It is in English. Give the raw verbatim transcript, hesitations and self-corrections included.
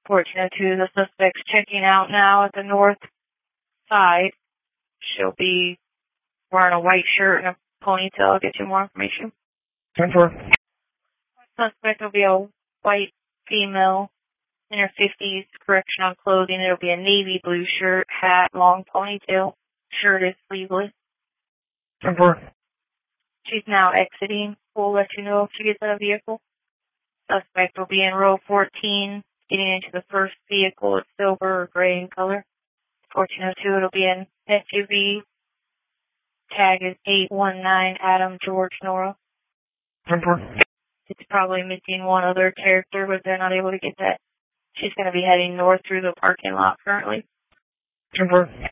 fourteen oh two, the suspect's checking out now at the north side. She'll be wearing a white shirt and a ponytail. I'll get you more information. ten four. Suspect will be a white female in her fifties, correction on clothing. It'll be a navy blue shirt, hat, long ponytail. Shirt is sleeveless. ten four. She's now exiting. We'll let you know if she gets out of the vehicle. Suspect will be in row fourteen, getting into the first vehicle. It's silver or gray in color. fourteen oh two, it'll be an S U V. Tag is eight one nine Adam George Nora. ten four. It's probably missing one other character, but they're not able to get that. She's going to be heading north through the parking lot currently. ten four.